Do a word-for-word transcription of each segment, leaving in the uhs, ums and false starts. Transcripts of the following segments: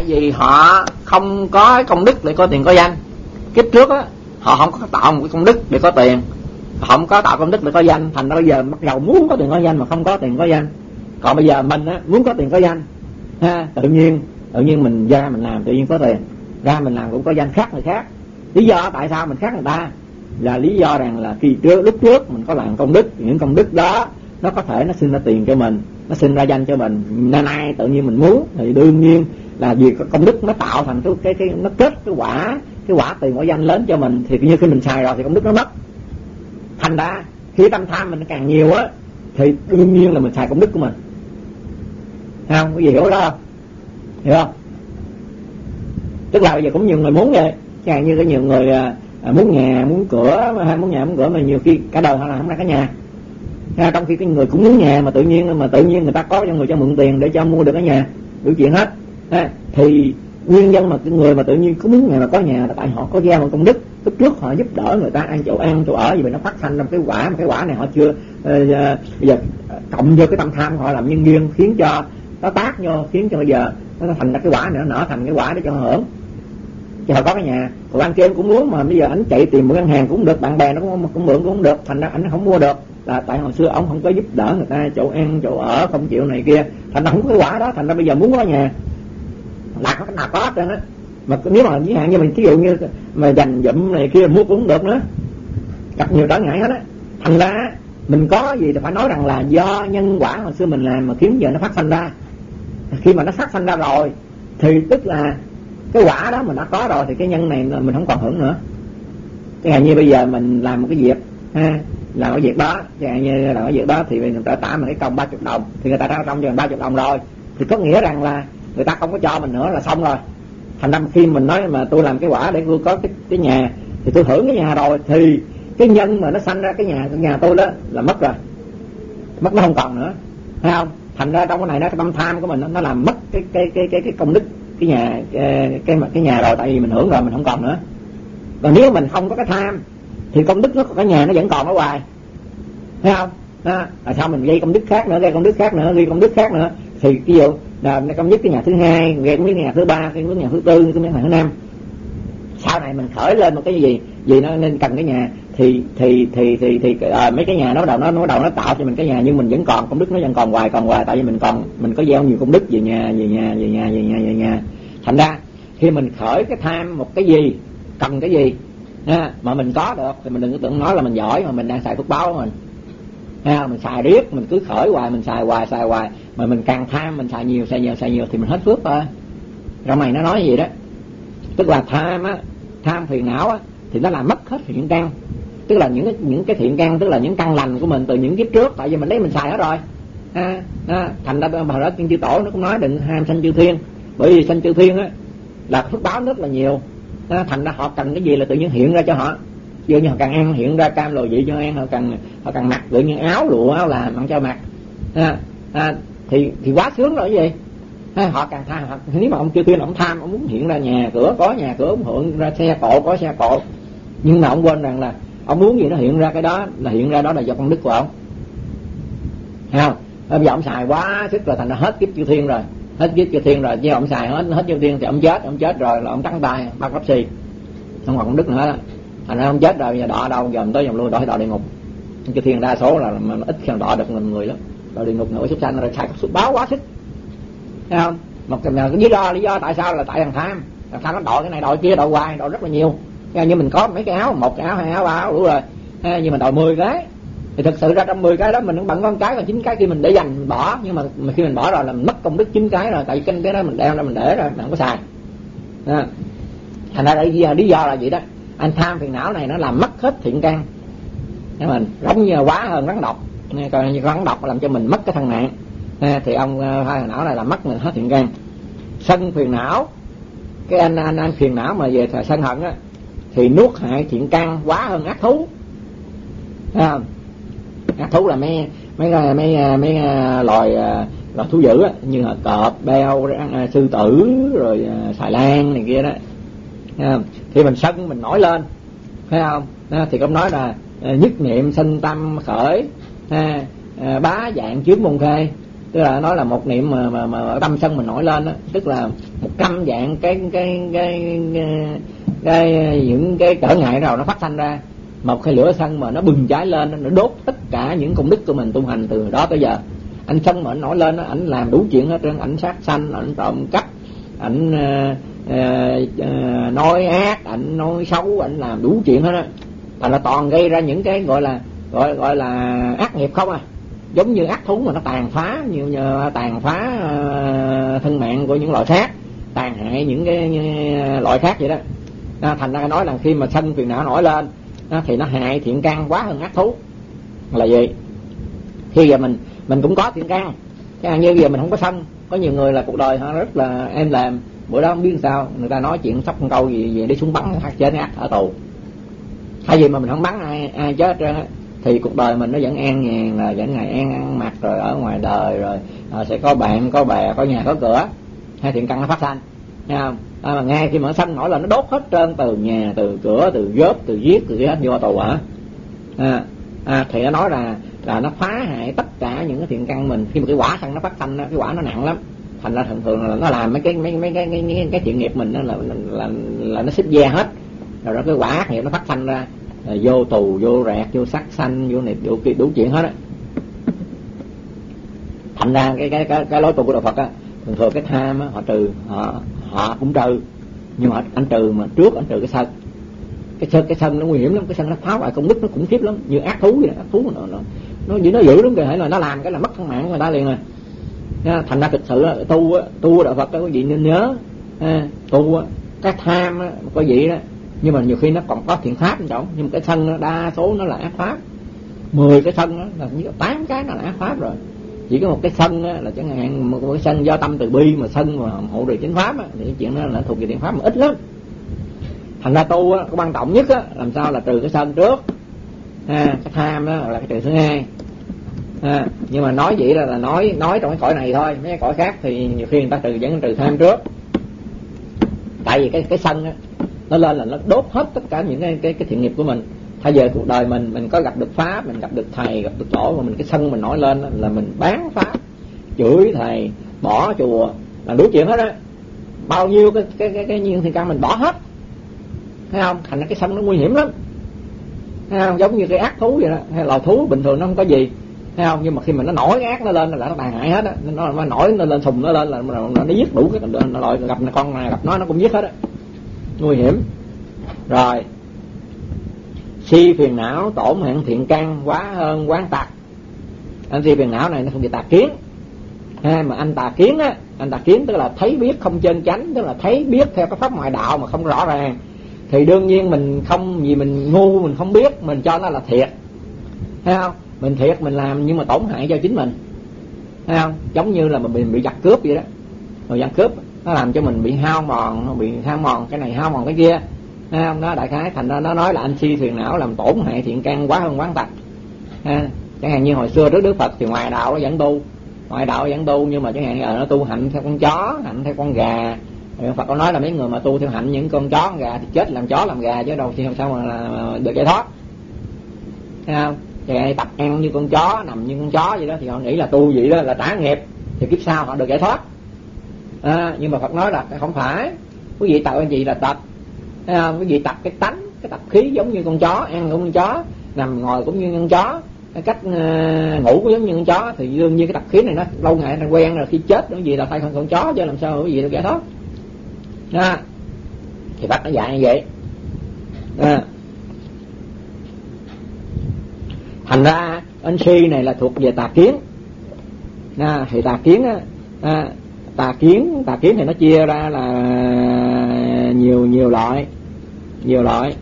vì họ không có công đức để có tiền có danh. Kiếp trước á họ không có tạo một cái công đức để có tiền, họ không có tạo công đức để có danh, thành ra bây giờ mặc dầu muốn có tiền có danh mà không có tiền có danh. Còn bây giờ mình á muốn có tiền có danh ha, tự nhiên tự nhiên mình ra mình làm tự nhiên có tiền, ra mình làm cũng có danh khác người khác. Lý do tại sao mình khác người ta là lý do rằng là khi trước lúc trước mình có làm công đức, những công đức đó nó có thể nó sinh ra tiền cho mình, nó sinh ra danh cho mình, nên nay tự nhiên mình muốn thì đương nhiên là vì công đức nó tạo thành cái cái, cái nó kết cái quả cái quả tiền quả danh lớn cho mình, thì như khi mình xài rồi thì công đức nó mất. Thành ra khi tâm tham mình càng nhiều á thì đương nhiên là mình xài công đức của mình. Thấy không? Có gì hiểu đó không? Hiểu không? Tức là bây giờ cũng nhiều người muốn vậy, chẳng như có nhiều người à, muốn nhà muốn cửa hay muốn nhà muốn cửa mà nhiều khi cả đời họ làm không ra cái nhà. À, trong khi cái người cũng muốn nhà mà tự nhiên mà tự nhiên người ta có cho người cho mượn tiền để cho mua được cái nhà, đủ chuyện hết. À, thì nguyên nhân mà cái người mà tự nhiên có muốn nhà mà có nhà là tại họ có gieo một công đức. Lúc trước họ giúp đỡ người ta ăn chỗ ăn chỗ ở, vì nó phát sinh trong cái quả, mà cái quả này họ chưa uh, uh, bây giờ cộng vô cái tâm tham họ làm nhân duyên khiến cho nó tác vô, khiến cho bây giờ nó thành ra cái quả này nó nở thành cái quả để cho họ hưởng. Chứ họ có cái nhà, còn anh kia cũng muốn mà bây giờ anh chạy tìm một ngân hàng cũng được, bạn bè nó cũng, cũng mượn cũng không được, thành ra anh không mua được, là tại hồi xưa ông không có giúp đỡ người ta chỗ ăn chỗ ở, không chịu này kia, thành ra không có cái quả đó, thành ra bây giờ muốn có nhà là có cái nào có hết trơn á. Mà nếu mà ví dụ như mình ví dụ như mà dành dụm này kia mua cũng không được nữa, gặp nhiều trở ngại hết á. Thành ra mình có gì thì phải nói rằng là do nhân quả hồi xưa mình làm mà khiến giờ nó phát sinh ra. Khi mà nó phát sinh ra rồi thì tức là cái quả đó mình đã có rồi, thì cái nhân này là mình không còn hưởng nữa. Chẳng hạn như bây giờ mình làm một cái việc ha, làm cái việc đó, chẳng hạn như làm cái việc đó thì người ta trả mình cái công ba mươi đồng, thì người ta đã trong cho mình ba mươi đồng rồi, thì có nghĩa rằng là người ta không có cho mình nữa là xong rồi. Thành ra khi mình nói mà tôi làm cái quả để tôi có cái, cái nhà thì tôi hưởng cái nhà rồi, thì cái nhân mà nó sanh ra cái nhà cái nhà tôi đó là mất rồi, mất nó không còn nữa, thấy không? Thành ra trong cái này nó cái tâm tham của mình nó, nó làm mất cái cái cái cái cái công đức cái nhà cái cái, cái nhà rồi, tại vì mình hưởng rồi mình không còn nữa. Còn nếu mình không có cái tham thì công đức nó cái nhà nó vẫn còn ở hoài, thấy không? Đó. Là sao mình gây công đức khác nữa, gây công đức khác nữa, gây công đức khác nữa, thì ví dụ là công đức cái nhà thứ hai, gây công đức cái nhà thứ ba, gây công đức nhà thứ tư, cái nhà thứ năm. Sau này mình khởi lên một cái gì gì nó nên cần cái nhà thì thì thì thì thì à, mấy cái nhà nó bắt đầu nó nó đầu nó tạo cho mình cái nhà, nhưng mình vẫn còn công đức, nó vẫn còn hoài còn hoài, tại vì mình còn mình có gieo nhiều công đức về nhà về nhà về nhà về nhà về nhà. Thành ra khi mình khởi cái tham một cái gì, cần cái gì ha, mà mình có được thì mình đừng có tưởng nói là mình giỏi, mà mình đang xài phước báo của mình ha, mình xài riết, mình cứ khởi hoài, mình xài hoài xài hoài, mà mình càng tham, mình xài nhiều xài nhiều xài nhiều thì mình hết phước thôi. Trong này nó nói gì đó, tức là tham á, tham phiền não á thì nó làm mất hết thiện căn, tức là những cái những cái thiện căn, tức là những căn lành của mình từ những kiếp trước, tại vì mình lấy mình xài hết rồi. À, à, thành ra hồi đó Kinh Chư Tổ nó cũng nói đừng ham sanh chư thiên, bởi vì sanh chư thiên á là phước báo rất là nhiều. À, thành ra họ cần cái gì là tự nhiên hiện ra cho họ, ví dụ như họ cần ăn hiện ra cam lồ vị cho ăn, họ cần họ cần mặc tự nhiên áo lụa áo làm họ cho mặc. À, à, thì thì quá sướng rồi cái gì. À, họ càng tham, họ, nếu mà ông chư thiên ông tham, ông muốn hiện ra nhà cửa có nhà cửa, ông hiện ra xe cộ có xe cộ, nhưng mà ông quên rằng là ông muốn gì nó hiện ra cái đó, là hiện ra đó là do công đức của ông, thấy không? Bây giờ ông xài quá sức rồi thành ra hết kiếp chư thiên rồi, hết kiếp chư thiên rồi, chứ ông xài hết hết chư thiên thì ông chết, ông chết rồi là ông trắng tay bắt cấp xì, không còn công đức nữa đó. Thành ra ông chết rồi, bây giờ đọa đâu, giờ tới dòng lui đọa đọa địa ngục. Chư thiên đa số là mà ít khi đọa được người người lắm, đọa địa ngục nữa súc sanh rồi xài phước báo quá sức, thấy không? Một cái lý do lý do tại sao là tại thằng tham, thằng tham nó đòi cái này đòi kia đòi hoài, đòi rất là nhiều. Như mình có mấy cái áo, một cái áo hai áo ba áo đủ rồi, nhưng mà đòi mười cái thì thực sự ra trong mười cái đó mình cũng bận con cái, còn chín cái kia mình để dành mình bỏ, nhưng mà, mà khi mình bỏ rồi là mình mất công đức chín cái rồi, tại vì cái đó mình đeo ra mình để rồi mình không có xài. À, thành ra lý do, lý do là vậy đó, anh tham phiền não này nó làm mất hết thiện căn, nhưng mình giống như quá hơn rắn độc, coi như rắn độc làm cho mình mất cái thân mạng. À, thì ông hai phiền não này làm mất mình hết thiện căn. Sân phiền não, cái anh anh anh phiền não mà về sân hận á thì nuốt hại thiện căn quá hơn ác thú. À, ác thú là mấy mấy mấy mấy, mấy loài loài thú dữ á, như là cọp, beo, sư tử rồi xài lan này kia đó. À, thì mình sân mình nổi lên, thấy không? À, thì ông nói là nhất niệm sinh tâm khởi, à, à, bá dạng chướng môn khê, tức là nói là một niệm mà mà, mà tâm sân mình nổi lên đó, tức là một trăm dạng cái cái cái, cái, cái những cái trở ngại nào nó phát sanh ra, một cái lửa sân mà nó bừng cháy lên, nó đốt tất cả những công đức của mình tu hành từ đó tới giờ. Anh sân mà anh nổi lên, ảnh làm đủ chuyện hết trơn, ảnh sát sanh, ảnh trộm cắp, ảnh uh, uh, uh, nói ác, ảnh nói xấu, ảnh làm đủ chuyện hết á. Thành là toàn gây ra những cái gọi là gọi gọi là ác nghiệp không à, giống như ác thú mà nó tàn phá nhiều nhờ tàn phá uh, thân mạng của những loài khác, tàn hại những cái uh, loại khác vậy đó. À, thành ra nói là khi mà sân phiền não nổi lên à, thì nó hại thiện căn quá hơn ác thú. Là gì? Khi giờ mình mình cũng có thiện căn, cái như giờ mình không có sân. Có nhiều người là cuộc đời họ rất là em làm, bữa đó không biết sao người ta nói chuyện sắp con câu gì về đi xuống bắn hoặc chết ác ở tù, hay gì mà mình không bắn ai ai chết trơn á, thì cuộc đời mình nó vẫn an nhàn, là vẫn ngày an ăn mặc rồi ở ngoài đời rồi à, sẽ có bạn có bè có nhà có cửa, hay thiện căn nó phát sanh, thấy không? À, mà ngay khi mà sân nổi là nó đốt hết trơn, từ nhà từ cửa từ vớt từ giết từ hết vô tù hả? À, à, thì nó nói là là nó phá hại tất cả những cái thiện căn mình. Khi mà cái quả sân nó phát sanh, cái quả nó nặng lắm, thành ra thường thường là nó làm mấy cái mấy mấy cái cái, cái, cái chuyện nghiệp mình đó là là, là là nó xích ve hết, rồi đó cái quả ác nghiệp nó phát sanh ra, là vô tù vô rẹt vô sát sanh vô này đủ đủ chuyện hết á. Thành ra cái cái cái, cái lối tu của đạo Phật á, thường thường cái tham á, họ trừ họ họ cũng trừ, nhưng mà anh trừ mà trước anh trừ cái sân. Cái sân cái sân nó nguy hiểm lắm, cái sân nó phá hoại công đức nó khủng khiếp lắm, như ác thú vậy đó. Ác thú nó nó nó nó dữ lắm kìa, là nó làm cái là mất thân mạng của người ta liền rồi. Thành ra thực sự tu tu đạo Phật đó quý vị nên nhớ, à, tu cái tham á, có gì đó, nhưng mà nhiều khi nó còn có thiện pháp trong, nhưng mà cái sân nó đa số nó là ác pháp. Mười cái sân đó là như tám cái nó là ác pháp rồi. Chỉ có một cái sân á, là chẳng hạn một cái sân do tâm từ bi, mà sân mà hộ trì chánh pháp á, thì cái chuyện đó là thuộc về thiện pháp mà ít lắm. Thành ra tu á, cái quan trọng nhất á, làm sao là trừ cái sân trước, à, cái tham đó là cái trừ thứ hai. À, nhưng mà nói vậy là, là nói nói trong cái cõi này thôi, mấy cái cõi khác thì nhiều khi người ta trừ vẫn trừ tham trước. Tại vì cái cái sân á, nó lên là nó đốt hết tất cả những cái cái, cái thiện nghiệp của mình. Thay giờ cuộc đời mình mình có gặp được pháp, mình gặp được thầy, gặp được tổ, mà mình cái sân mình nổi lên á, là mình bán pháp, chửi thầy, bỏ chùa, là đủ chuyện hết á. Bao nhiêu cái cái cái cái nhiên thiện căn mình bỏ hết, thấy không? Thành ra cái sân nó nguy hiểm lắm, thấy không? Giống như cái ác thú vậy đó, hay loài thú bình thường nó không có gì, thấy không? Nhưng mà khi mà nó nổi cái ác nó lên là nó tàn hại hết á, nó, nó nổi nó lên thùng nó lên là nó, nó giết đủ cái nó loại, gặp con này gặp nó nó cũng giết hết á, nguy hiểm. Rồi si phiền não tổn hại thiện căn quá hơn quán tặc. Anh si phiền não này nó không bị tà kiến, ha, mà anh tà kiến á, anh tà kiến tức là thấy biết không chân chánh, tức là thấy biết theo cái pháp ngoại đạo mà không rõ ràng, thì đương nhiên mình không vì mình ngu mình không biết mình cho nó là thiệt, thấy không? Mình thiệt mình làm nhưng mà tổn hại cho chính mình, thấy không? Giống như là mình bị giặc cướp vậy đó, rồi giặc cướp nó làm cho mình bị hao mòn, bị hao mòn cái này hao mòn cái kia, thấy không? Nó đại khái thành ra nó nói là anh si phiền não làm tổn hại thiện căn quá hơn quán tặc. Ha, chẳng hạn như hồi xưa trước Đức Phật thì ngoài đạo nó vẫn tu, ngoại đạo vẫn tu, nhưng mà chẳng hạn ở nó tu hạnh theo con chó, hạnh theo con gà. Rồi Phật có nói là mấy người mà tu theo hạnh những con chó con gà thì chết làm chó làm gà chứ đâu thì sao mà là được giải thoát, thấy không? Thì tập ăn như con chó, nằm như con chó vậy đó, thì họ nghĩ là tu vậy đó là trả nghiệp, thì kiếp sau họ được giải thoát. À, nhưng mà Phật nói là không phải, quý vị tập cái gì là tập, thấy không? Quý vị tập cái tánh, cái tập khí giống như con chó, ăn cũng như con chó, nằm ngồi cũng như con chó, cái cách uh, ngủ cũng giống như con chó, thì đương nhiên cái tập khí này nó lâu ngày nó quen rồi, khi chết nó gì là thay con chó chứ làm sao quý vị được giải thoát. À, thì Phật nó dạy như vậy. À, thành ra anh si này là thuộc về tà kiến. À, thì tà kiến á, à, tà kiến tà kiến thì nó chia ra là nhiều nhiều loại, nhiều loại.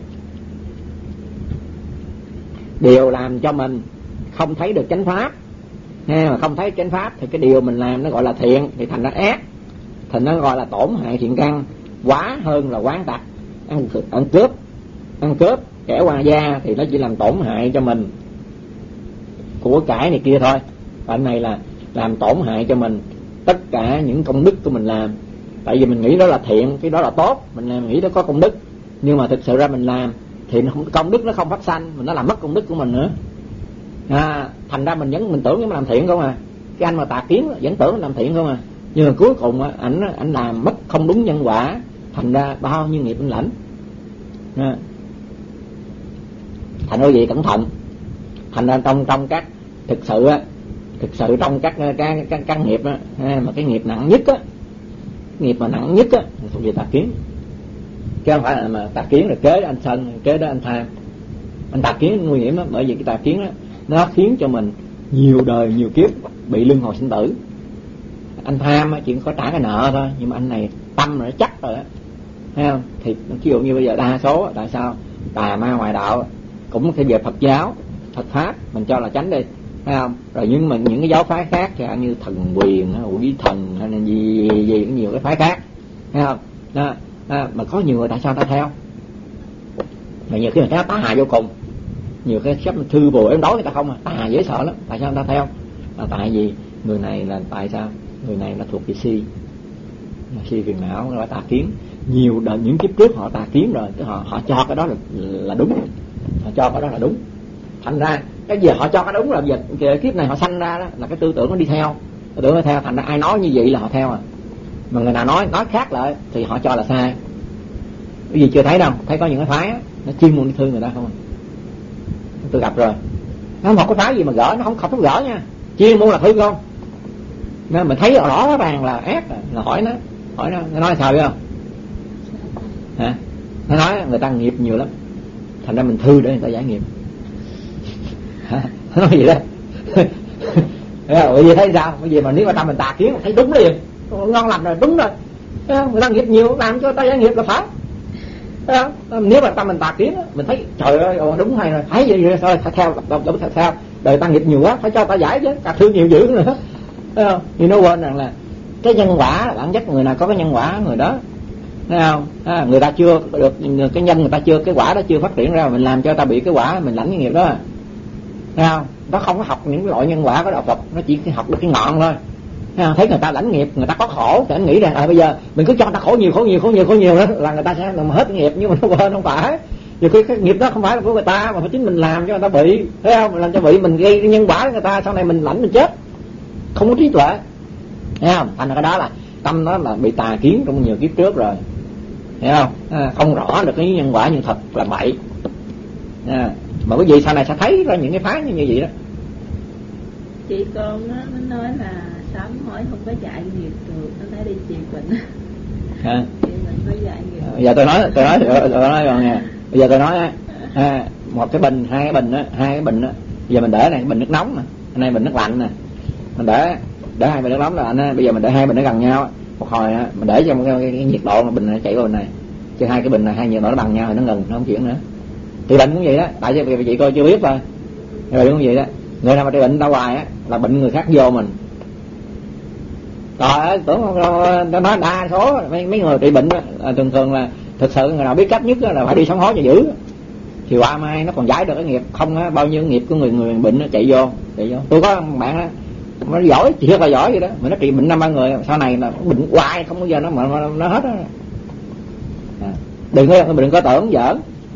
Điều làm cho mình không thấy được chánh pháp, ha, mà không thấy chánh pháp thì cái điều mình làm nó gọi là thiện, thì thành ra ác, thì nó gọi là tổn hại thiện căn quá hơn là quán tặc. Ăn, ăn cướp ăn cướp kẻ qua gia thì nó chỉ làm tổn hại cho mình của cải này kia thôi, còn này là làm tổn hại cho mình tất cả những công đức của mình làm. Tại vì mình nghĩ đó là thiện, cái đó là tốt, mình làm nghĩ đó có công đức, nhưng mà thực sự ra mình làm thì công đức nó không phát sanh, mình nó làm mất công đức của mình nữa. À, thành ra mình vẫn mình tưởng mình làm thiện không à. Cái anh mà tà kiến vẫn tưởng làm thiện không à, Nhưng mà cuối cùng á, ảnh ảnh làm mất không đúng nhân quả, thành ra bao nhiêu nghiệp anh lãnh. À. Thành ra vậy cẩn thận. Thành ra trong trong các thực sự á, thực sự trong các các các, các nghiệp á, mà cái nghiệp nặng nhất á, nghiệp mà nặng nhất á thuộc về tà kiến. Chứ không phải là mà tà kiến là kế đó anh sân, kế đó anh tham. Anh tà kiến nguy hiểm lắm, bởi vì cái tà kiến đó nó khiến cho mình nhiều đời nhiều kiếp bị luân hồi sinh tử. Anh tham á chỉ có trả cái nợ thôi, nhưng mà anh này tâm rồi nó chắc rồi á, thấy không? Thì ví dụ như bây giờ đa số tại sao tà ma ngoại đạo cũng phải về Phật giáo, Phật pháp mình cho là tránh đi, thấy không? Rồi nhưng mà những cái giáo phái khác như thần quyền, quỷ thần hay là gì gì, gì nhiều cái phái khác, thấy không? Đó, đó, mà có nhiều người tại sao ta theo? Mà nhiều khi người ta tá hài vô cùng, nhiều cái sắp thư bùa em đói người ta không à, tá hài dễ sợ lắm. Tại sao người ta theo? Là tại vì người này là tại sao? Người này là thuộc về si, si phiền não, là tà kiến. Nhiều đời những kiếp trước họ tà kiến rồi, cái họ họ cho cái đó là là đúng, họ cho cái đó là đúng. Thành ra cái gì họ cho cái đúng là giờ cái kiếp này họ sanh ra đó là cái tư tưởng nó đi theo, tư tưởng nó theo. Thành ra ai nói như vậy là họ theo à. Mà người nào nói nói khác lại thì họ cho là sai. Cái gì chưa thấy đâu, thấy có những cái phái á, nó chuyên môn đi thương người ta không à. Tôi gặp rồi, nó không có phái gì mà gỡ, nó không không có gỡ nha, chuyên môn là thương không. Nên mình thấy rõ ràng là ác, là hỏi nó, hỏi nó, nó nói sao vậy không? Hả? Nó nói người ta nghiệp nhiều lắm, thành ra mình thư để người ta giải nghiệp. Hả? Nó nói gì đó. Bởi vì thấy sao? Bởi vì mà nếu mà ta mình tà kiến thấy đúng liền, ngon lành rồi, đúng rồi. Người ta nghiệp nhiều làm cho ta giải nghiệp là phải. Nếu mà ta mình tà kiến mình thấy trời ơi đúng hay rồi, thấy vậy rồi thôi theo, đâu phải theo. Đời ta nghiệp nhiều quá phải cho ta giải chứ, ta thương nhiều dữ nữa. Thấy không? Nhưng nó quên rằng là cái nhân quả, bản chất người nào có cái nhân quả người đó, thấy không? À, người ta chưa được cái nhân, người ta chưa cái quả đó chưa phát triển ra, mình làm cho ta bị cái quả, mình lãnh cái nghiệp đó, thấy không? Nó không có học những loại nhân quả của đạo Phật, nó chỉ học được cái ngọn thôi. Thấy, thấy người ta lãnh nghiệp, người ta có khổ thì anh nghĩ rằng à bây giờ mình cứ cho người ta khổ nhiều khổ nhiều khổ nhiều khổ nhiều đó là người ta sẽ làm hết cái nghiệp, nhưng mà nó quên không phải. Nhiều khi cái nghiệp đó không phải là của người ta mà phải chính mình làm cho người ta bị, thấy không? Mình làm cho bị, mình gây cái nhân quả cho người ta, sau này mình lãnh mình chết, không có trí tuệ, thấy không? Thành ra cái đó là tâm đó là bị tà kiến trong nhiều kiếp trước rồi, thấy không? À, không rõ được cái nhân quả như thật là bậy. À, mà quý vị sau này sẽ thấy ra những cái phái như vậy đó. Chị con á, nó nói là sám hỏi không có dạy nghiệp được, nó nói đi trị bệnh. À. Chị mình có dạy nghiệp. Bây giờ tôi nói, tôi nói, tôi nói rồi nè. Bây giờ tôi nói á, à, một cái bình, hai cái bình á, hai cái bình á. Bây giờ mình để này bình nước nóng nè, này bình nước lạnh nè. Mình để để hai bình nước nóng là anh á, bây giờ mình để hai bình nó gần nhau, một hồi á, mình để cho cái, cái, cái nhiệt độ bình này chạy vào bình này. Chứ hai cái bình này hai nhiệt độ nó bằng nhau thì nó ngừng, nó không chuyển nữa. Thì bệnh cũng vậy đó, tại vì chị coi chưa biết thôi. Rồi cũng vậy đó. Người nào mà trị bệnh đau hoài á là bệnh người khác vô mình. Trời ơi, tưởng nó nói đa số mấy, mấy người trị bệnh á, thường thường là thực sự người nào biết cách nhất là phải đi sám hối cho dữ. Thì qua mai nó còn giải được cái nghiệp không á, bao nhiêu nghiệp của người người bệnh nó chạy vô, chạy vô. Tôi có bạn á, nó giỏi, chỉ rất là giỏi vậy đó, mà nó trị bệnh năm ba người, sau này là bệnh hoài không bao giờ nó mà nó hết á. À, đừng có đừng có tưởng giỡn.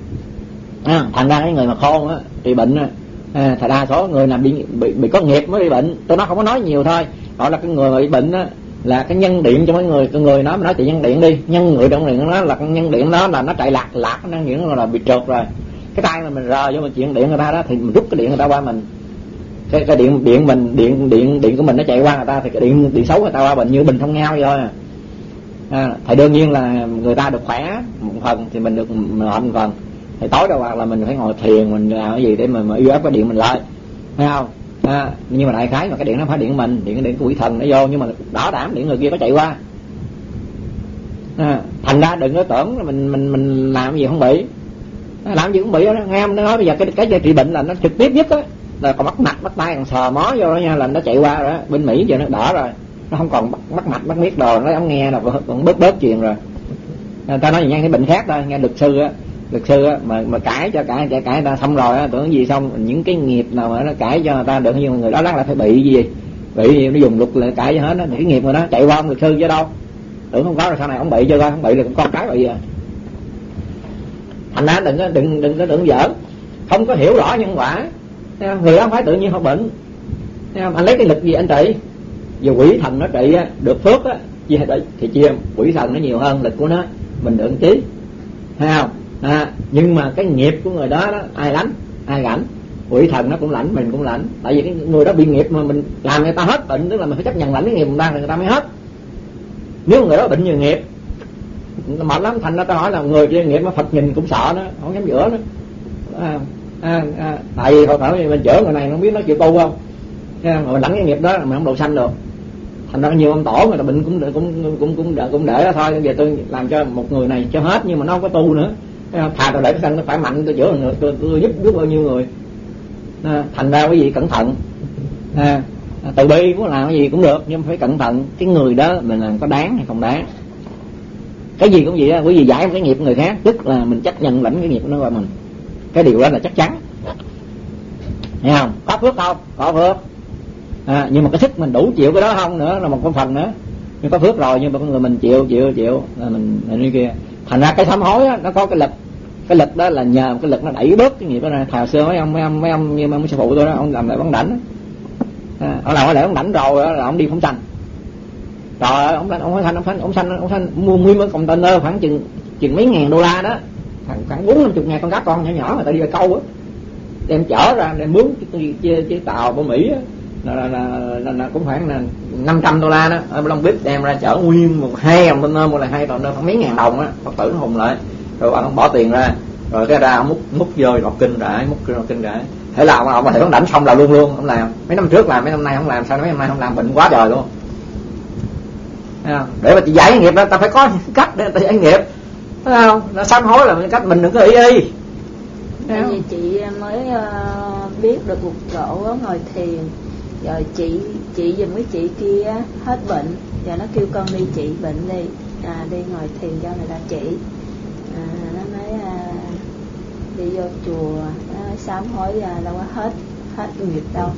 À, thành ra cái người mà khôn á trị bệnh á, à, thật đa số người nào bị, bị bị có nghiệp mới bị bệnh. Tôi nó không có nói nhiều thôi, họ là cái người mà bị bệnh á là cái nhân điện cho mấy người, cái người nói mà nói chuyện nhân điện đi, nhân người trong điện nó là cái nhân điện đó là nó chạy lạc lạc nó những là bị trượt rồi. Cái tay mà mình rờ vô mình chuyện điện người ta đó thì mình rút cái điện người ta qua mình, cái, cái điện điện mình điện điện điện của mình nó chạy qua người ta thì cái điện điện xấu người ta qua mình như bình thông nhau vậy thôi. À, thì đương nhiên là người ta được khỏe một phần thì mình được mệt một phần. Thì tối đâu hoặc là mình phải ngồi thiền mình làm cái gì để mà, mà yêu ép cái điện mình lại, thấy không? À, nhưng mà đại khái mà cái điện nó phải điện mình, điện điện của quỷ thần nó vô, nhưng mà bảo đảm điện người kia có chạy qua. À, thành ra đừng có tưởng là mình mình mình làm cái gì không bị, làm gì cũng bị đó. Nghe em nó nói bây giờ cái cái trị bệnh là nó trực tiếp nhất á, là còn bắt mặt bắt tay còn sờ mó vô đó nha, là nó chạy qua rồi đó. Bên Mỹ giờ nó đỡ rồi, nó không còn bắt, bắt mặt bắt miết đồ, nó ống nghe là còn bớt bớt chuyện rồi. À, ta nói gì nha, cái bệnh khác thôi, nghe luật sư á, luật sư á mà mà cãi cho cãi cho cãi ta xong rồi á, tưởng gì xong những cái nghiệp nào mà nó cãi cho người ta được, nhưng mà người đó lát lại phải bị gì bị gì nó dùng luật là cãi cho hết á, thì cái nghiệp người đó chạy qua ông luật sư chứ đâu. Tưởng không có rồi sau này ông bị chưa coi, không bị là cũng con cái bị à. Thành ra đừng có đừng đừng có tưởng giỡn, không có hiểu rõ nhân quả, người đó không phải tự nhiên họ bệnh. Anh lấy cái lực gì anh trị, Giờ quỷ thần nó trị á, được phước á, chia thì chia quỷ thần nó nhiều hơn lực của nó, mình được chí, thấy không? À, nhưng mà cái nghiệp của người đó đó ai lãnh, ai lãnh? Quỷ thần nó cũng lãnh, mình cũng lãnh. Tại vì cái người đó bị nghiệp mà mình làm người ta hết bệnh, tức là mình phải chấp nhận lãnh cái nghiệp người ta rồi người ta mới hết. Nếu người đó bệnh nhiều nghiệp mệt lắm, thành ra ta hỏi là người kia nghiệp mà Phật nhìn cũng sợ đó, không dám chữa đó. À, à, à, tại vì hồi nãy mình chữa người này không biết nó chịu tu không, mà mình lãnh cái nghiệp đó mình không độ sanh được. Thành ra nhiều ông tổ người ta bệnh cũng cũng cũng cũng để, cũng để đó thôi. Giờ tôi làm cho một người này cho hết nhưng mà nó không có tu nữa, thà tôi để cái sanh nó phải mạnh, tôi chữa người, tôi, tôi giúp giúp bao nhiêu người. À, thành ra quý vị cẩn thận. À, từ bi cũng làm cái gì cũng được nhưng phải cẩn thận cái người đó mình làm có đáng hay không đáng. Cái gì cũng vậy đó, quý vị giải một cái nghiệp của người khác, tức là mình chấp nhận lãnh cái nghiệp của nó vào mình. Cái điều đó là chắc chắn. Thấy không? Có phước không? Có phước. À, nhưng mà cái sức mình đủ chịu cái đó không nữa là một con phần nữa. Nhưng có phước rồi nhưng mà con người mình chịu chịu chịu là mình là như kia. Thành ra cái sám hối á, nó có cái lực. Cái lực đó là nhờ cái lực nó đẩy bớt cái nghiệp đó ra. Thà xưa mấy ông mấy ông mấy ông như mấy sư phụ tôi đó, ông làm lại bắn đảnh. À, ông làm lại bắn đảnh rồi đó, là ông đi phóng sanh. Trời ơi, ông ông ông sanh ông sanh ông sanh ông sanh mua nguyên một container khoảng chừng chừng mấy ngàn đô la đó, khoảng khoảng bốn năm chục ngàn con cá con nhỏ nhỏ người ta đi ra câu á, đem chở ra đem mướn cái cái tàu của Mỹ á, là là, là, là, là cũng khoảng là năm trăm đô la đó, ở Long Beach đem ra chở nguyên một hai container, một là hai container khoảng mấy ngàn đồng á, Phật tử nó hùng lại, rồi ông bỏ tiền ra, rồi cái ra ông múc múc vô đọc kinh rải, múc kinh đọc kinh rải, thế là ông ông có thể bắn đảnh xong là luôn luôn ông làm. Mấy năm trước làm, mấy năm nay không làm, sao mấy năm nay không làm, bệnh quá trời luôn. Để mà giải cái nghiệp đó ta phải có cách để ta giải nghiệp, thấy không? Nó sám hối là cách mình đừng có ý y. Tại vì chị mới uh, biết được một chỗ ngồi thiền, rồi chị chị giùm cái chị kia hết bệnh, giờ nó kêu con đi trị bệnh đi, à, đi ngồi thiền cho người ta trị. À, nó nói uh, đi vô chùa nó sám hối uh, đâu có hết hết nghiệp đâu.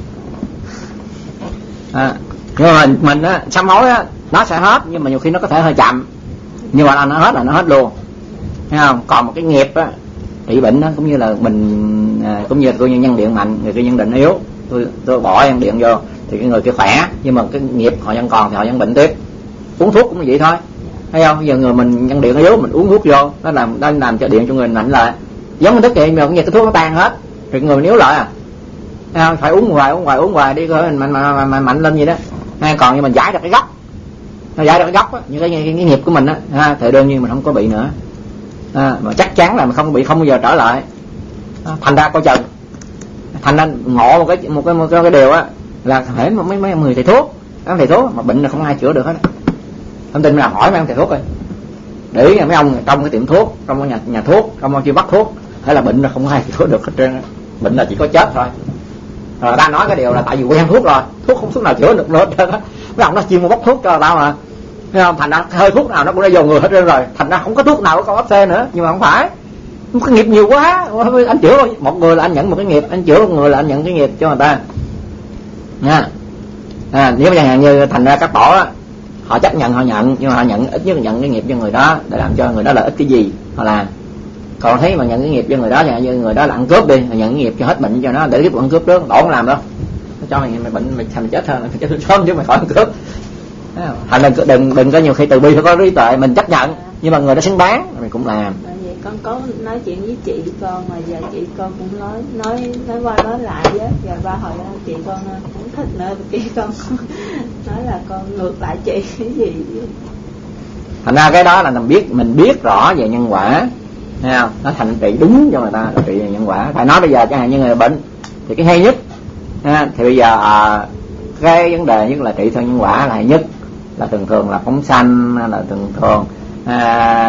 À, nhưng mà mình, mình á, sám hối á, nó sẽ hết nhưng mà nhiều khi nó có thể hơi chậm, nhưng mà nó hết là nó hết luôn, thấy không? Còn một cái nghiệp á, trị bệnh đó cũng như là mình à, cũng như là tôi nhân điện mạnh, người kia nhân định yếu, tôi tôi bỏ nhân điện vô thì cái người kia khỏe, nhưng mà cái nghiệp họ vẫn còn thì họ vẫn bệnh tiếp. Uống thuốc cũng như vậy thôi, thấy không? Bây giờ người mình nhân điện yếu mình uống thuốc vô, nó làm nó làm cho điện cho người mạnh lại, giống như thức vậy, mà cũng như cái thuốc nó tan hết thì người mình yếu lại à, thấy không? Phải uống hoài uống hoài uống hoài đi coi mình mạnh, mạnh, mạnh, mạnh lên vậy đó. Hay còn như mình giải được cái gốc, nó giải được cái gốc á, như cái, cái, cái nghiệp của mình á, ha, thì đương nhiên mình không có bị nữa, à, mà chắc chắn là mình không bị, không bao giờ trở lại. À, thành ra coi chừng, thành ra ngộ một cái một cái một cái, cái điều á là hễ mấy mấy người thầy thuốc, mấy thầy thuốc mà bệnh là không ai chữa được hết. Không tin là hỏi mấy ông thầy thuốc coi, để mấy ông trong cái tiệm thuốc, trong cái nhà nhà thuốc, trong cái chưa bắt thuốc, hay là bệnh là không ai chữa được hết trơn, bệnh là chỉ có chết thôi. Rồi ta nói cái điều là tại vì quen thuốc rồi, thuốc không thuốc nào chữa được nữa hết trơn á. Mấy ông nó chuyên một bóc thuốc cho tao mà, thấy không? Thành ra hơi thuốc nào nó cũng đã dồn người hết trơn rồi, thành ra không có thuốc nào có con áp xe nữa. Nhưng mà không phải, không có nghiệp nhiều quá, anh chữa một người là anh nhận một cái nghiệp, anh chữa một người là anh nhận cái nghiệp cho người ta nha. À, nếu chẳng hạn như thành ra các tổ á, họ chấp nhận họ nhận, nhưng mà họ nhận ít nhất nhận cái nghiệp cho người đó để làm cho người đó là ít cái gì họ làm. Còn thấy mà nhận cái nghiệp cho người đó, chẳng hạn như người đó là ăn cướp đi, nhận cái nghiệp cho hết bệnh cho nó để tiếp tục ăn cướp đó, tổ không làm đâu, nó cho mày mày bệnh mày thành chết hơn, mày chết sớm chứ mày khỏi ăn cướp. Thành ra đừng đừng có nhiều khi từ bi phải có trí tuệ, mình chấp nhận nhưng mà người đó xứng đáng mình cũng làm. Vậy con có nói chuyện với chị con mà giờ chị con cũng nói nói nói qua nói lại á, giờ ba hồi đó chị con cũng thích nữa, chị con nói là con ngược lại chị cái gì. Thành ra cái đó là mình biết mình biết rõ về nhân quả, thấy không? Nó thành trị đúng cho người ta, là trị về nhân quả. Phải nói bây giờ chẳng hạn như người bệnh thì cái hay nhất ha, thì bây giờ à, cái vấn đề nhất là trị theo nhân quả là hay nhất, là thường thường là phóng sanh, là thường thường à,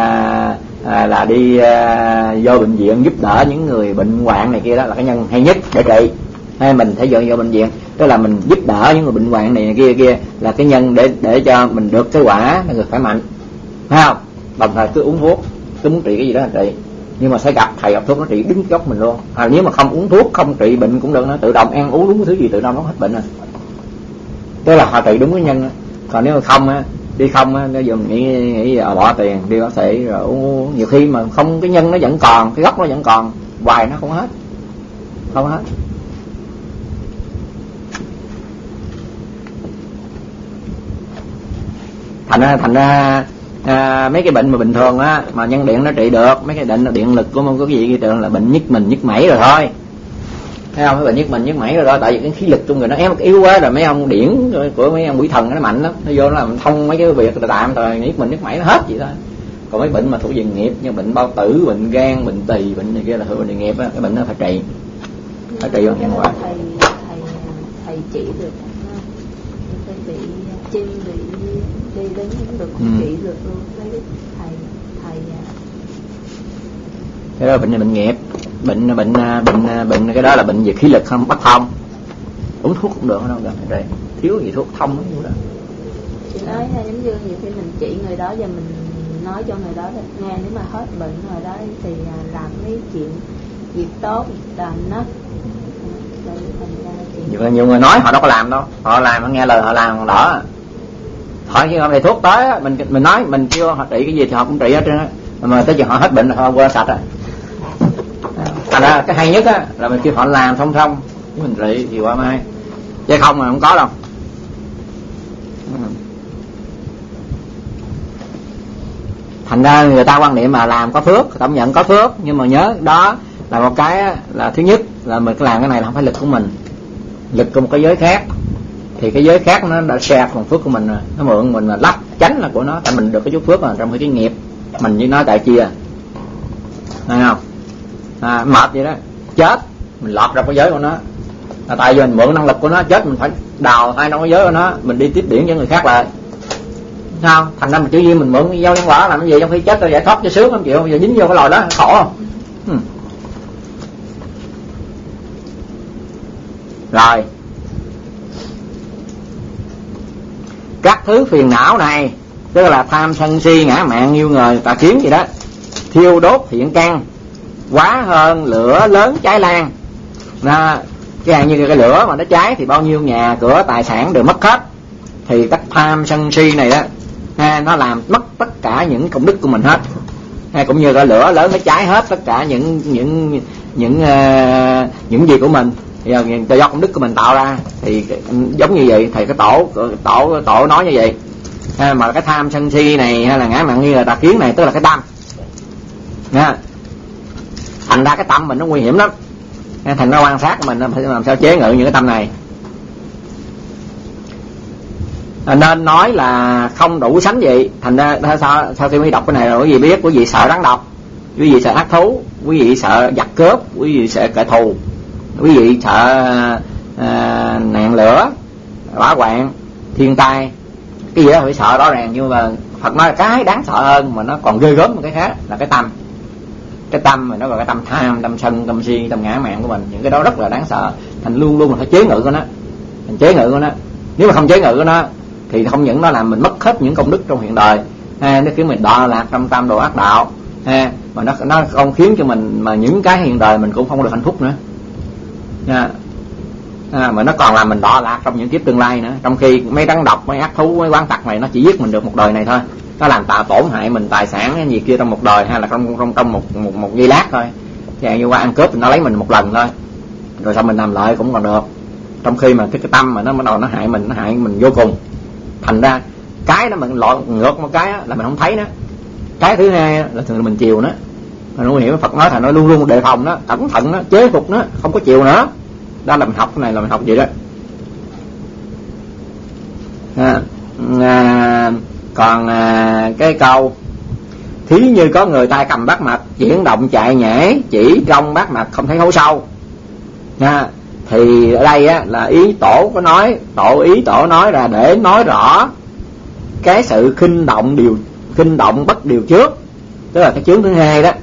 à, là đi à, vô bệnh viện giúp đỡ những người bệnh hoạn này kia, đó là cái nhân hay nhất để trị. Hay mình phải vô vô bệnh viện, tức là mình giúp đỡ những người bệnh hoạn này, này kia kia là cái nhân để để cho mình được cái quả là người khỏe mạnh, thấy không? Đồng thời cứ uống thuốc, cứ muốn trị cái gì đó là trị, nhưng mà sẽ gặp thầy gặp thuốc nó trị đứng gốc mình luôn. À, nếu mà không uống thuốc không trị bệnh cũng được, nó tự động ăn uống đúng cái thứ gì tự động nó hết bệnh rồi, tức là họ trị đúng cái nhân đó. Còn nếu mà không á, đi không á, nó dùng nghĩ nghĩ à, bỏ tiền đi bác sĩ rồi uống, nhiều khi mà không cái nhân nó vẫn còn, cái gốc nó vẫn còn, hoài nó không hết, không hết. thành ra thành ra à, mấy cái bệnh mà bình thường á mà nhân điện nó trị được, mấy cái bệnh điện lực của môn có gì kia tưởng là bệnh nhức mình nhức mẩy rồi thôi, thấy không? Cái bệnh nhức mình nhức mẩy rồi đó, tại vì cái khí lực trong người nó yếu quá rồi, mấy ông điển của mấy ông quỷ thần nó mạnh lắm, nó vô nó làm thông mấy cái việc tạm rồi nhức mình nhức mẩy nó hết vậy thôi. Còn mấy bệnh mà thuộc về nghiệp như bệnh bao tử, bệnh gan, bệnh tỳ, bệnh này kia là thuộc về nghiệp á, cái bệnh nó phải trị, phải trị bằng nhân quả. Thầy thầy thầy chỉ được, thầy bị chân bị đi đến được cũng ừ. Trị được luôn, lấy thầy thầy cái đó là bệnh này bệnh nghiệp, bệnh bệnh bệnh bệnh cái đó là bệnh về khí lực không bất thông, uống thuốc cũng được đâu, rồi thiếu gì thuốc thông cũng đó. Chị nói giống như nhiều khi mình trị người đó và mình nói cho người đó nghe, nếu mà hết bệnh rồi đó thì làm mấy chuyện việc tốt làm nó. Nhiều, nhiều người nói họ đâu có làm đâu, họ làm họ nghe lời họ làm còn đỡ. Hỏi khi họ thầy thuốc tới mình mình nói mình kêu họ trị cái gì thì họ cũng trị hết trơn á, mà tới chừng họ hết bệnh là họ qua sạch rồi. Thành ra cái hay nhất á là mình kêu họ làm song song mình trị thì qua mai, chứ không mà không có đâu. Thành ra người ta quan niệm mà làm có phước, cảm nhận có phước, nhưng mà nhớ đó là một cái là thứ nhất là mình làm cái này là không phải lực của mình, lực của một cái giới khác, thì cái giới khác nó đã share phần phước của mình rồi, nó mượn mình là lắp chánh là của nó, tại mình được cái chút phước rồi trong cái nghiệp mình với nó tại chia, thấy không? À, mệt vậy đó, chết mình lọt ra cái giới của nó, là tại vì mình mượn năng lực của nó, chết mình phải đào hai trong cái giới của nó, mình đi tiếp điển với người khác lại, không? Thành ra mình chỉ riêng mình mượn cái dâu nhân quả làm cái gì, trong khi chết rồi giải thoát cho sướng không chịu, bây giờ dính vô cái lòi đó khổ không? Hmm. Rồi các thứ phiền não này tức là tham sân si ngã mạn yêu người tà kiến gì đó, thiêu đốt thiện căn quá hơn lửa lớn cháy lan. Nó cái hàng như cái lửa mà nó cháy thì bao nhiêu nhà cửa tài sản đều mất hết, thì các tham sân si này đó ha, nó làm mất tất cả những công đức của mình hết, ha, cũng như cái lửa lớn nó cháy hết tất cả những những những uh, những gì của mình do, do công đức của mình tạo ra, thì giống như vậy thầy cái tổ tổ tổ nói như vậy. Ha, mà cái tham sân si này hay là ngã mạn nghi là tà kiến này tức là cái tâm nha. Thành ra cái tâm mình nó nguy hiểm lắm, thành ra quan sát mình phải làm sao chế ngự những cái tâm này. À, nên nói là không đủ sánh vậy. Thành ra sao sau khi mới đọc cái này rồi quý vị biết, quý vị sợ rắn độc, quý vị sợ ác thú, quý vị sợ giặc cướp, quý vị sợ kẻ thù, quý vị sợ à, nạn lửa, hỏa hoạn, thiên tai, cái gì đó phải sợ rõ ràng. Nhưng mà Phật nói là cái đáng sợ hơn mà nó còn ghê gớm một cái khác là cái tâm. Cái tâm mà nó gọi cái tâm tham, tâm sân, tâm si, tâm ngã mạn của mình, những cái đó rất là đáng sợ. Thành luôn luôn là phải chế ngự của nó, mình chế ngự của nó. Nếu mà không chế ngự của nó thì không những nó làm mình mất hết những công đức trong hiện đời, ha, nó khiến mình đọa lạc trong tam đồ ác đạo, ha, mà nó nó không khiến cho mình mà những cái hiện đời mình cũng không được hạnh phúc nữa, ha. À, mà nó còn làm mình đọa lạc trong những kiếp tương lai nữa. Trong khi mấy rắn độc, mấy ác thú, mấy quán tặc này nó chỉ giết mình được một đời này thôi, nó làm tạ tổn hại mình tài sản cái gì kia trong một đời, hay là trong trong trong một một một giây lát thôi. Chẳng như qua ăn cướp thì nó lấy mình một lần thôi, rồi sau mình làm lợi cũng còn được. Trong khi mà cái cái tâm mà nó bắt đầu nó hại mình, nó hại mình vô cùng. Thành ra cái nó mình lội ngược một cái là mình không thấy nó. Cái thứ hai là thường mình chiều nó. Mình không hiểu Phật nói thầy nói luôn luôn đề phòng nó, cẩn thận nó, chế phục nó, không có chiều nữa. Đó là mình học cái này là mình học vậy đó. À, à, còn à, cái câu thí như có người tay cầm bát mạch chuyển động chạy nhảy chỉ trong bát mạch không thấy hố sâu, à, thì ở đây á, là ý tổ có nói, tổ ý tổ nói là để nói rõ cái sự khinh động điều khinh động bất điều trước, tức là cái chướng thứ hai đó,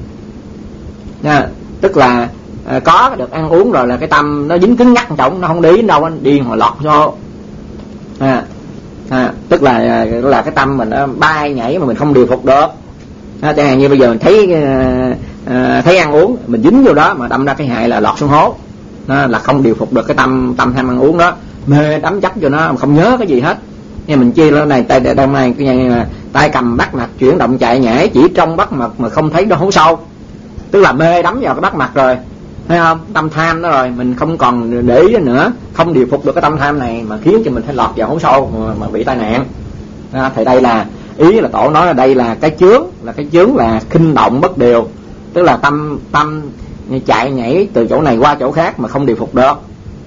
à, tức là à, có được ăn uống rồi là cái tâm nó dính cứng ngắc trọng, nó không để ý đâu, anh điên hồi lọt vô, à, à, tức là là cái tâm mình nó bay nhảy mà mình không điều phục được. À, chẳng hạn như bây giờ mình thấy à, à, thấy ăn uống mình dính vô đó mà đâm ra cái hại là lọt xuống hố, nó là không điều phục được cái tâm tâm tham ăn uống đó, mê đắm chấp cho nó không nhớ cái gì hết. Nhưng mình chia lên này tay đằng này cái này tay cầm bắt mạch chuyển động chạy nhảy chỉ trong bắt mạch mà không thấy nó hố sâu, tức là mê đắm vào cái bắt mạch rồi, thấy không? Tâm tham đó rồi mình không còn để ý nữa, không điều phục được cái tâm tham này mà khiến cho mình phải lọt vào hố sâu mà, mà bị tai nạn. À, thì đây là ý là tổ nói là đây là cái chướng, là cái chướng là khinh động bất điều, tức là tâm tâm chạy nhảy từ chỗ này qua chỗ khác mà không điều phục được.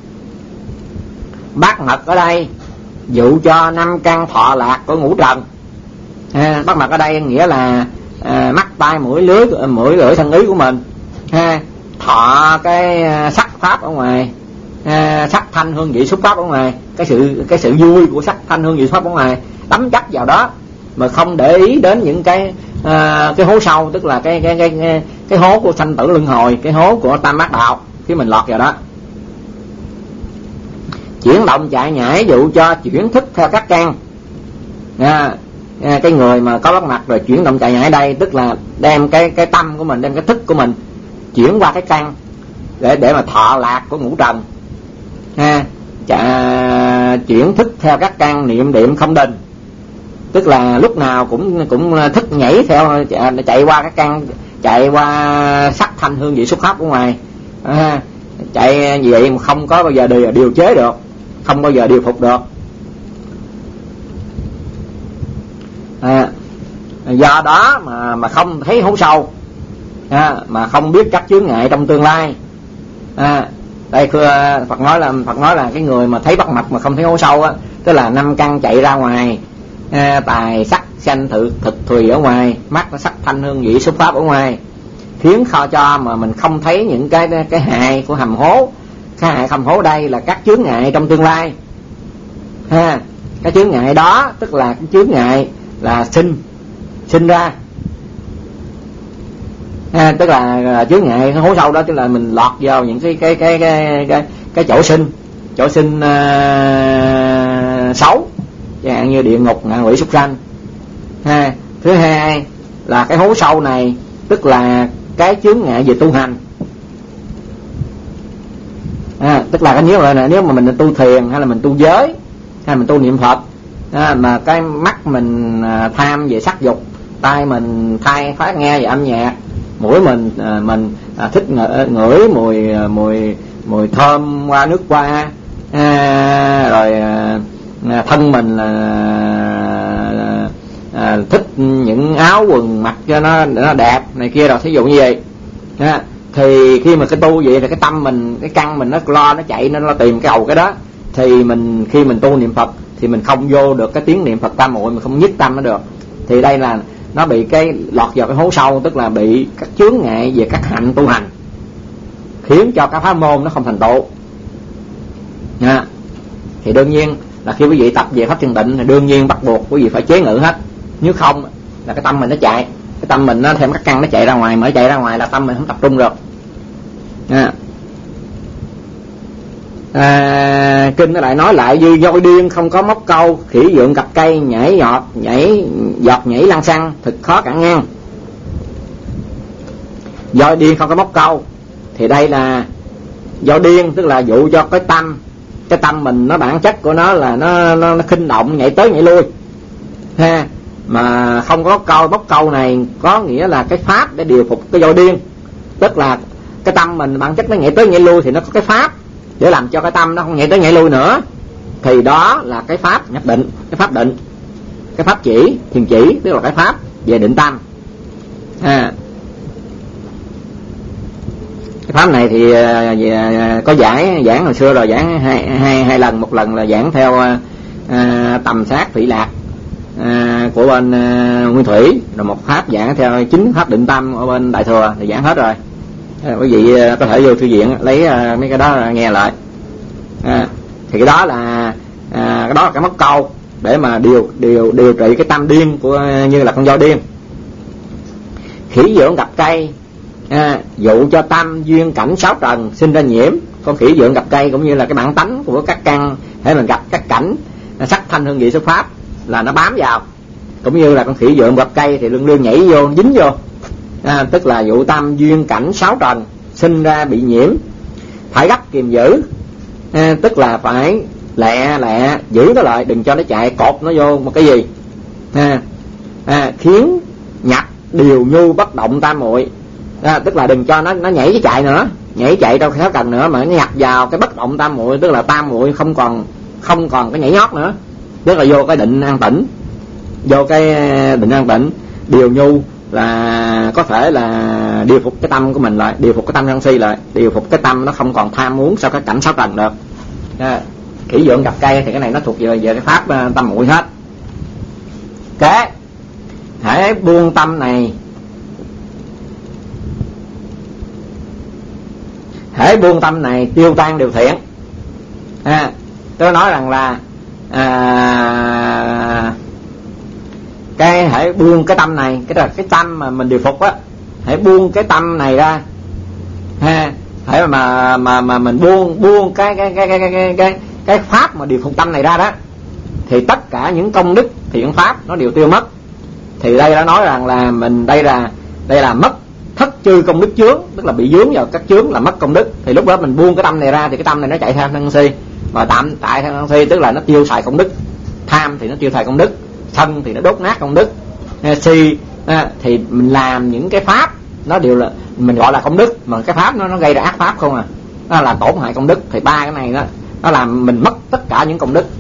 Bát mật ở đây dụ cho năm căn thọ lạc của ngũ trần. À, bát mật ở đây nghĩa là à, mắt tai mũi lưỡi mũi lưỡi thân ý của mình. Ha, thọ cái sắc pháp ở ngoài, à, sắc thanh hương vị xúc pháp ở ngoài, cái sự cái sự vui của sắc thanh hương vị xúc pháp ở ngoài, đắm chấp vào đó mà không để ý đến những cái à, cái hố sâu, tức là cái cái cái cái, cái hố của sanh tử luân hồi, cái hố của tam bát đạo khi mình lọt vào đó. Chuyển động chạy nhảy dụ cho chuyển thức theo các căn. À, cái người mà có bắt mặt rồi chuyển động chạy nhảy đây tức là đem cái cái tâm của mình, đem cái thức của mình chuyển qua cái căn để để mà thọ lạc của ngũ trần. Ha, chà, chuyển thức theo các căn niệm niệm không định, tức là lúc nào cũng cũng thức nhảy theo, chạy qua các căn, chạy qua sắc thanh hương vị xúc pháp ở ngoài. À, chạy như vậy mà không có bao giờ điều, điều chế được, không bao giờ điều phục được. À, do đó mà mà không thấy hố sâu, à, mà không biết các chướng ngại trong tương lai. À, đây Phật nói là Phật nói là cái người mà thấy bắt mạch mà không thấy hố sâu á, tức là năm căn chạy ra ngoài, à, tài sắc sanh thực thực thùy ở ngoài, mắt sắc thanh hương vị xúc pháp ở ngoài, khiến kho cho mà mình không thấy những cái cái hại của hầm hố. Cái hại hầm hố đây là các chướng ngại trong tương lai. Ha, cái chướng ngại đó tức là cái chướng ngại là sinh sinh ra. À, tức là, là chướng ngại hố sâu đó, tức là mình lọt vào những cái cái cái cái cái, cái chỗ sinh chỗ sinh uh, xấu, chẳng hạn như địa ngục, ngạ quỷ, súc sanh. Ha, thứ hai là cái hố sâu này tức là cái chướng ngại về tu hành. À, tức là cái nếu là nếu mà mình tu thiền hay là mình tu giới hay mình tu niệm Phật, à, mà cái mắt mình à, tham về sắc dục, tai mình thay phát nghe về âm nhạc, mũi mình à, mình à, thích ngửi, ngửi mùi mùi mùi thơm qua nước hoa, à, rồi à, thân mình là à, à, thích những áo quần mặc cho nó nó đẹp này kia rồi, thí dụ như vậy. À, thì khi mà cái tu vậy thì cái tâm mình, cái căn mình nó lo, nó chạy, nó lo tìm cái đầu cái đó, thì mình khi mình tu niệm Phật thì mình không vô được cái tiếng niệm Phật tam muội, mình không nhất tâm nó được. Thì đây là nó bị cái lọt vào cái hố sâu, tức là bị các chướng ngại về các hạnh tu hành, khiến cho các pháp môn nó không thành tựu. À, thì đương nhiên là khi quý vị tập về pháp thiền định thì đương nhiên bắt buộc quý vị phải chế ngự hết, nếu không là cái tâm mình nó chạy, cái tâm mình nó thêm các căn nó chạy ra ngoài, mới chạy ra ngoài là tâm mình không tập trung được. À, à, kinh nó lại nói lại như voi điên không có móc câu, khỉ vượn gặp cây, nhảy giọt nhảy giọt nhảy lăng xăng, thực khó cản ngang. Voi điên không có móc câu thì đây là voi điên, tức là dụ cho cái tâm, cái tâm mình nó bản chất của nó là nó nó, nó khinh động, nhảy tới nhảy lui. Ha, mà không có câu móc câu này có nghĩa là cái pháp để điều phục cái voi điên, tức là cái tâm mình bản chất nó nhảy tới nhảy lui thì nó có cái pháp để làm cho cái tâm nó không nhảy tới nhảy lui nữa, thì đó là cái pháp nhập định, cái pháp định, cái pháp chỉ, thiền chỉ, tức là cái pháp về định tâm. À, cái pháp này thì uh, có giải giảng hồi xưa rồi, giảng hai hai hai lần, một lần là giảng theo uh, tầm sát thủy lạc uh, của bên uh, Nguyên Thủy, rồi một pháp giảng theo chính pháp định tâm ở bên Đại Thừa, thì giảng hết rồi. À, quý vị uh, có thể vô thư viện lấy uh, mấy cái đó nghe lại. À, thì cái đó là à, cái đó là cái móc câu để mà điều điều điều trị cái tâm điên của như là con voi điên. Khỉ vượn gặp cây, à, dụ cho tâm duyên cảnh sáu trần sinh ra nhiễm. Con khỉ vượn gặp cây cũng như là cái bản tánh của các căn, để mình gặp các cảnh sắc thanh hương vị xuất pháp là nó bám vào, cũng như là con khỉ vượn gặp cây thì lương lương nhảy vô, dính vô. À, tức là dụ tâm duyên cảnh sáu trần sinh ra bị nhiễm, phải gấp kiềm giữ. À, tức là phải lẹ lẹ giữ nó lại, đừng cho nó chạy, cột nó vô một cái gì. À, à, khiến nhập điều nhu bất động tam muội. À, tức là đừng cho nó nó nhảy cái chạy nữa, nhảy chạy đâu theo cần nữa, mà nó nhập vào cái bất động tam muội, tức là tam muội không còn không còn cái nhảy nhót nữa, tức là vô cái định an tĩnh. vô cái định an tĩnh, điều nhu là có thể là điều phục cái tâm của mình lại, điều phục cái tâm sân si lại, điều phục cái tâm nó không còn tham muốn sau cái cảnh sáu trần được. À, kỹ dưỡng gặp cây thì cái này nó thuộc về về cái pháp uh, tâm muội hết. Kế hãy buông tâm này, hãy buông tâm này tiêu tan điều thiện. À, tôi nói rằng là à, cái hãy buông cái tâm này, cái là cái tâm mà mình điều phục á, hãy buông cái tâm này ra, ha, hãy mà mà mà mình buông buông cái cái cái cái cái cái cái pháp mà điều phục tâm này ra đó, thì tất cả những công đức thiện pháp nó đều tiêu mất. Thì đây đã nói rằng là mình đây là đây là mất thất chư công đức chướng, tức là bị dướng vào các chướng là mất công đức. Thì lúc đó mình buông cái tâm này ra thì cái tâm này nó chạy theo sân si, và tạm tại theo sân si tức là nó tiêu xài công đức. Tham thì nó tiêu xài công đức, sân thì nó đốt nát công đức, si à, thì mình làm những cái pháp nó đều là mình gọi là công đức, mà cái pháp nó nó gây ra ác pháp không à, nó là tổn hại công đức. Thì ba cái này đó nó làm mình mất tất cả những công đức.